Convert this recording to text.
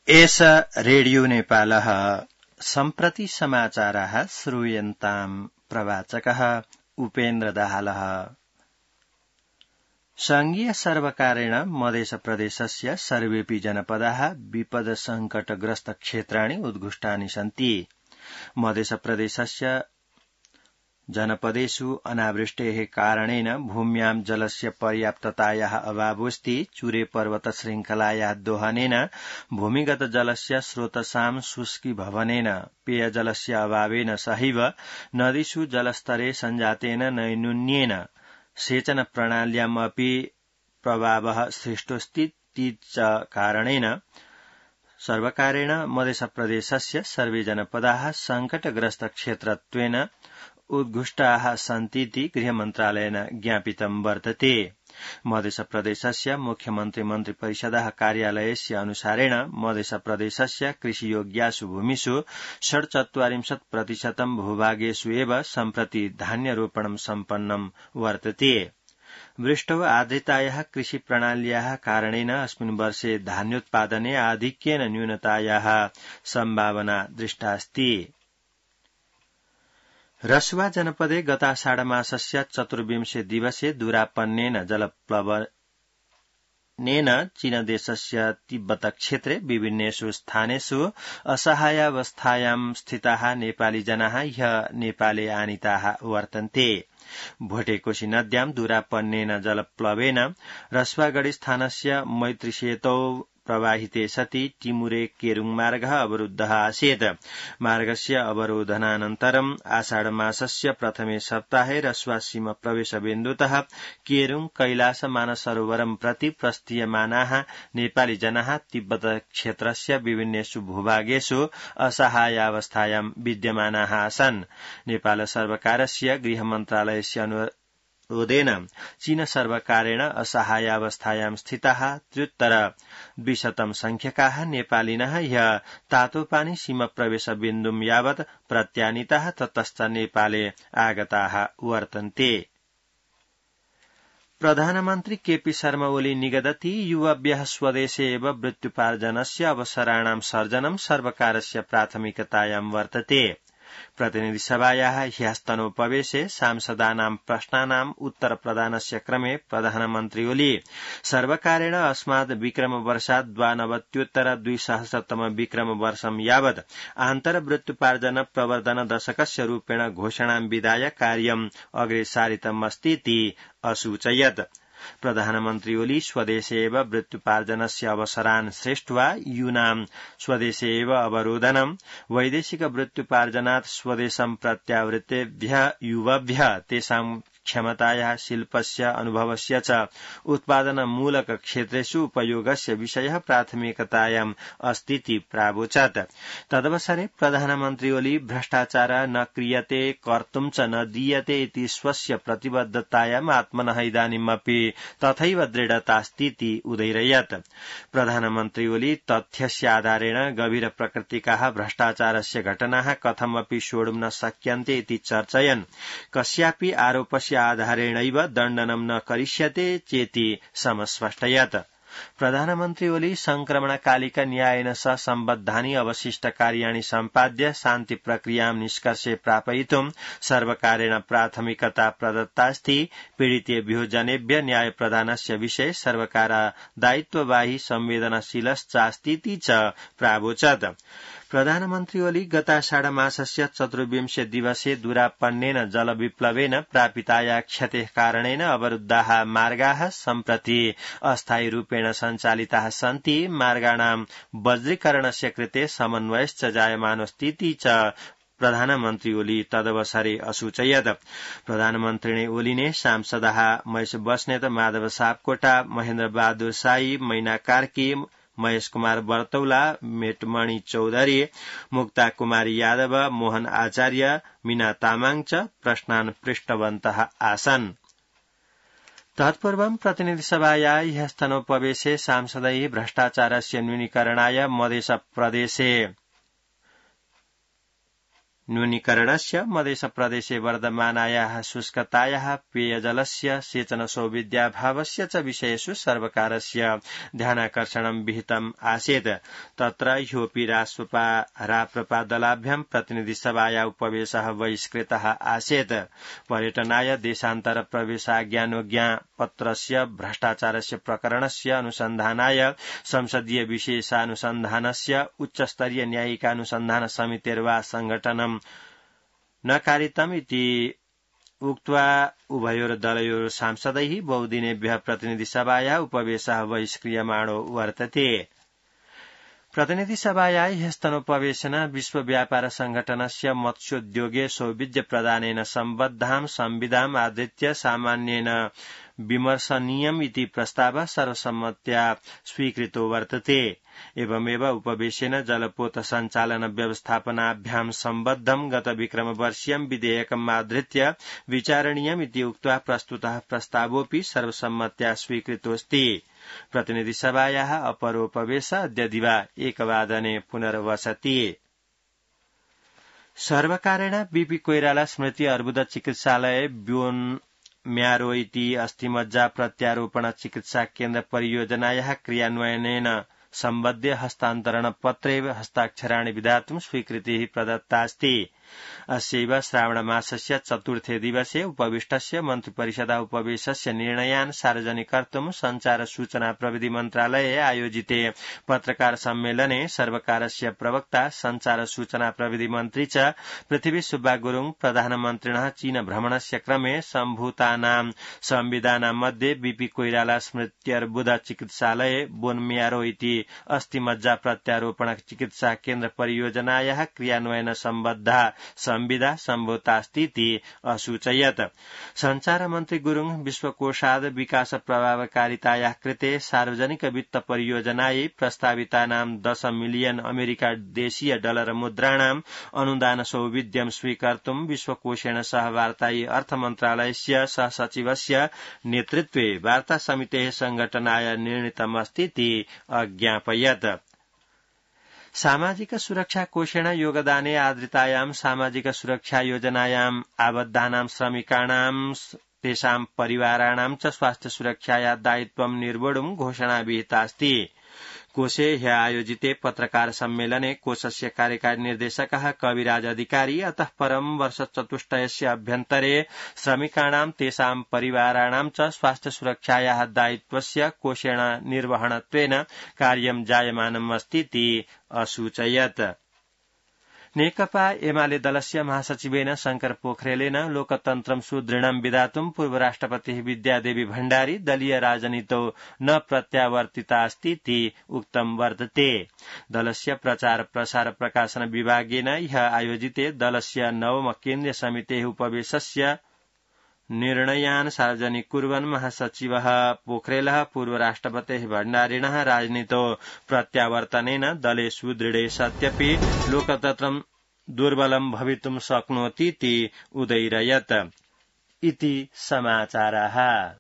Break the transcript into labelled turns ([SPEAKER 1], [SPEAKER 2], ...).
[SPEAKER 1] एष रेडियो नेपालः सम्प्रति समाचाराः श्रूयन्ताम् प्रवाचकः उपेन्द्र दाहालः। संघीय सर्वकारेण मध्यप्रदेशस्य सर्वेऽपि जनपदाः विपदसङ्कटग्रस्त क्षेत्राणि उद्घुष्टानि सन्ति। मध्यप्रदेशस्य जनपदेषु अनावृष्टेः कारणेन भूम्यां जलस्य पर्याप्ततायाः अभावोऽस्ति। चूरे पर्वत श्रृंखलायाः दोहनेन भूमिगत जलस्य स्रोतसां शुष्कीभवनेन पेयजलस्य अभावेन सहैव नदीषु जलस्तरे सञ्जातेन नैयून्येन सेचन प्रणाल्यामपि प्रभावः सृष्टोऽस्ति। तीच कारणेन सर्वकारेण मध्यप्रदेशस्य सर्वे जनपदाः सङ्कटग्रस्त क्षेत्रत्वेन उद्घुष्टाः सन्तीति गृहमन्त्रालयेन ज्ञापितं वर्तते। मध्यप्रदेशस्य मुख्यमन्त्री मन्त्रिपरिषदः कार्यालयस्य अनुसारेण मध्यप्रदेशस्य कृषियोग्यासु भूमिषु ४४% भूभागेषु एव सम्प्रति धान्यरोपणं सम्पन्नं वर्तते। वृष्टौ आर्द्रतायाः कृषिप्रणाल्याः कारणेन अस्मिन् वर्षे धान्योत्पादने आधिक्येन न्यूनतायाः सम्भावना दृष्टास्ति। रसुवा जनपदे गताषाढमासस्य 24 दिवसे दूरापन्नेन जलप्लवनेन चीनदेशस्य तिब्बत क्षेत्रे विभिन्नेषु स्थानेषु असहायावस्थायां स्थिताः नेपाली जनाः ह्यः नेपाले आनीताः वर्तन्ते। भोटेकोशी नद्यां दूरापन्नेन जलप्लवेन रसुवागढी स्थानस्य मैत्रीसेतौ प्रवाहिते सति टिमुरे केरुङ मार्गः अवरुद्धः आसीत्। मार्गस्य अवरोधनानन्तरम् आषाढ मासस्य प्रथमे सप्ताहे रसुवा सीमा प्रवेशबिन्दुतः केरुङ कैलास मानसरोवरं प्रति प्रस्थीयमानाः नेपाली जनाः तिब्बत क्षेत्रस्य विभिन्नेषु भूभागेषु असहायावस्थायां विद्यमानाः आसन्। नेपाल सर्वकारस्य गृहमन्त्रालयस्य अनुरोधेन चीन सर्वकारेण असहायावस्थायां स्थिताः 73% संख्यकाः नेपालिनः ह्यः तातोपानी सीमा प्रवेश बिन्दुं यावत् प्रत्यानीताः ततश्च नेपाले आगताः वर्तन्ते। प्रधानमन्त्री केपी शर्मा ओली निगदति युवाभ्यः स्वदेशे एव वृत्त्युपार्जनस्य अवसराणां सर्जनं सर्वकारस्य प्राथमिकतायां वर्तते। प्रतिनिधिसभायाः ह्यस्तनोपवेशे सांसदानां प्रश्नानाम् उत्तरप्रदानस्य क्रमे प्रधानमन्त्री ओली सर्वकारेण अस्मात् विक्रमवर्षात् 92-2000 विक्रमवर्षं यावत् आन्तरवृत्त्युपार्जन प्रवर्धन दशकस्य रूपेण घोषणां विधाय कार्यम् अग्रे सारितमस्तीति असूचयत्। प्रधानमन्त्री ओली स्वदेशे एव वृत्त्युपार्जनस्य अवसरान् सृष्ट्वा यूनां स्वदेशे एव अवरोधनं वैदेशिक वृत्त्युपार्जनात् स्वदेशं प्रत्यावृत्तेभ्यः युवाभ्यः तेषां क्षमतायाः शिल्पस्य अनुभवस्य च उत्पादनमूलक क्षेत्रेषु उपयोगस्य विषयः प्राथमिकतायाम् अस्तीति प्रावोचत्। तदवसरे प्रधानमन्त्री ओली भ्रष्टाचार न क्रियते कर्तुं च न दीयते इति स्वस्य प्रतिबद्धतायाम् आत्मनः इदानीमपि तथैव दृढतास्तीति उदयरयत्। प्रधानमन्त्री ओली तथ्यस्य आधारेण गभीर प्रकृतिकाः भ्रष्टाचारस्य घटनाः कथमपि सोढुं न शक्यन्ते इति चर्चयन् कस्यापि आरोपस्य आधारेणैव दण्डनं न करिष्यते चेति समस्पष्टयत्। प्रधानमन्त्री ओली संक्रमणकालिक न्यायेन सह सम्बद्धानि अवशिष्ट कार्याणि सम्पाद्य शान्ति प्रक्रियां निष्कर्षे प्रापयितुं सर्वकारेण प्राथमिकता प्रदत्तास्ति। पीडितेभ्यो जनेभ्य न्याय प्रदानस्य विषये सर्वकार दायित्ववाही संवेदनशीलश्चास्तीति च प्रावोचत्। प्रधानमन्त्री ओली गताषाढ मासस्य 24 दिवसे दूरापन्नेन जलविप्लवेन प्रापिताया क्षतेः कारणेन अवरुद्धाः मार्गाः सम्प्रति अस्थायी रूपेण सञ्चालिताः सन्ति। मार्गाणां वज्रीकरणस्य कृते समन्वयश्च जायमानोऽस्तीति च प्रधानमन्त्री ओली तदवसरे असूचयत्। प्रधानमन्त्रिणे ओलीने सांसदाः महेश बस्नेत, माधव सापकोटा, महेन्द्र बहादुर शाही, मैना कार्की, महेश कुमार बर्तौला, मेटमणि चौधरी, मुक्ता कुमारी यादव, मोहन आचार्य, मीना तामाङ च प्रश्नान् पृष्टवन्तः आसन्। तत्पूर्वं प्रतिनिधिसभाया ह्यस्तनोपवेशे सांसदैः भ्रष्टाचारस्य न्यूनीकरणाय मध्यप्रदेशे न्यूनीकरणस्य मध्यप्रदेशे वर्धमानायाः शुष्कतायाः पेयजलस्य सेचनसौविध्याभावस्य च विषयेषु सर्वकारस्य ध्यानाकर्षणं विहितम् आसीत्। तत्र ह्योऽपि राप्रपादलाभ्यां प्रतिनिधिसभाया उपवेशः बहिष्कृतः आसीत्। पर्यटनाय देशान्तर प्रवेशाज्ञानोज्ञापत्रस्य भ्रष्टाचारस्य प्रकरणस्य अनुसन्धानाय संसदीय विशेषानुसन्धानस्य उच्चस्तरीय न्यायिकानुसन्धान समितिर्वा संघटनं न कारितम् इति उक्त्वा उभयोर्दलयोः सांसदैः बहुदिनेभ्यः प्रतिनिधिसभाया उपवेशः बहिष्क्रियमाणो वर्तते। प्रतिनिधिसभाया ह्यस्तनोपवेशन विश्व व्यापार संघटनस्य मत्स्योद्योगे सौविध्य प्रदानेन सम्बद्धां संविधाम् आधृत्य सामान्येन विमर्शनीयम् इति प्रस्तावः सर्वसम्मत्या स्वीकृतो वर्तते। एवमेव उपवेशेन जलपोत सञ्चालन व्यवस्थापनाभ्यां सम्बद्धं गत विक्रमवर्षीयं विधेयकम् आधृत्य विचारणीयम् इति उक्त्वा प्रस्तुतः प्रस्तावोऽपि सर्वसम्मत्या स्वीकृतोऽस्ति। प्रतिनिधिसभायाः अपरोपवेशः अद्य दिवा 1 पुनर्वसति। सर्वकारेण बीपी कोइराला स्मृति अर्बुद चिकित्सालय बोन म्यारो इति अस्थिमज्जा प्रत्यारोपण चिकित्सा केन्द्र परियोजनायाः क्रियान्वयनेन सम्बद्ध हस्तान्तरण पत्रे हस्ताक्षराणि विधातुं स्वीकृतिः प्रदत्तास्ति। अस्यैव श्रावणमासस्य 4थे दिवसे उपविष्टस्य मन्त्रिपरिषदा उपवेशस्य निर्णयान् सार्वजनिकर्तुं सञ्चार सूचना प्रविधि मन्त्रालये आयोजिते पत्रकार सम्मेलने सर्वकारस्य प्रवक्ता सञ्चार सूचना प्रविधि मन्त्री च पृथ्वी सुब्बा गुरुङ प्रधानमन्त्रिणः चीन भ्रमणस्य क्रमे सम्भूतानां संविधानां मध्ये बीपी कोइराला स्मृत्यर्बुद चिकित्सालये बोनम्यारो इति अस्थिमज्जा प्रत्यारोपण चिकित्सा केन्द्र परियोजनायाः क्रियान्वयन सम्बद्धा संविदा सम्भूतास्तीति असूचयत्। सञ्चार मन्त्री गुरुङ विश्वकोषाद् विकास प्रभावकारितायाः कृते सार्वजनिक वित्त परियोजनायै प्रस्तावितानां 10 मिलियन अमेरिका देशीय डलर मुद्राणाम् अनुदान सौविध्यं स्वीकर्तुं विश्वकोषेण सह वार्तायै अर्थमन्त्रालयस्य सहसचिवस्य नेतृत्वे वार्ता समितेः संघटनाय निर्णीतमस्तीति अज्ञापयत्। सामाजिक सुरक्षा कोषेण योगदाने आधृतायां सामाजिक सुरक्षा योजनायाम् आबद्धानां श्रमिकाणां तेषां परिवाराणां च स्वास्थ्य सुरक्षाया दायित्वं निर्वोढुं घोषणा विहितास्ति। कोषे ह्य आयोजिते पत्रकार सम्मेलने कोषस्य कार्यकारी निर्देशकः कविराज अधिकारी अतः परं वर्षचतुष्टयस्य अभ्यन्तरे श्रमिकाणां तेषां परिवाराणां च स्वास्थ्य सुरक्षायाः दायित्वस्य कोषेण निर्वहणत्वेन कार्यं जायमानम् अस्तीति असूचयत्। नेकपा एमाले दलस्य महासचिवेन शंकर पोखरेलेन लोकतन्त्रं सुदृढं विधातुं पूर्व राष्ट्रपतिः विद्यादेवी भण्डारी दलीय राजनीतौ न प्रत्यावर्तितास्तीति उक्तं वर्तते। दलस्य प्रचार प्रसार प्रकाशन विभागेन ह्यः आयोजिते दलस्य 9 केन्द्रीय समितेः उपवेशस्य निर्णयान् सार्वजनिक कुर्वन् महासचिवः पोखरेलः पूर्व राष्ट्रपतेः भण्डारिणः राजनीतौ प्रत्यावर्तनेन दले सुदृढे सत्यपि लोकतन्त्रं दुर्बलं भवितुं शक्नोतीति उदैरयत्। इति समाचाराः।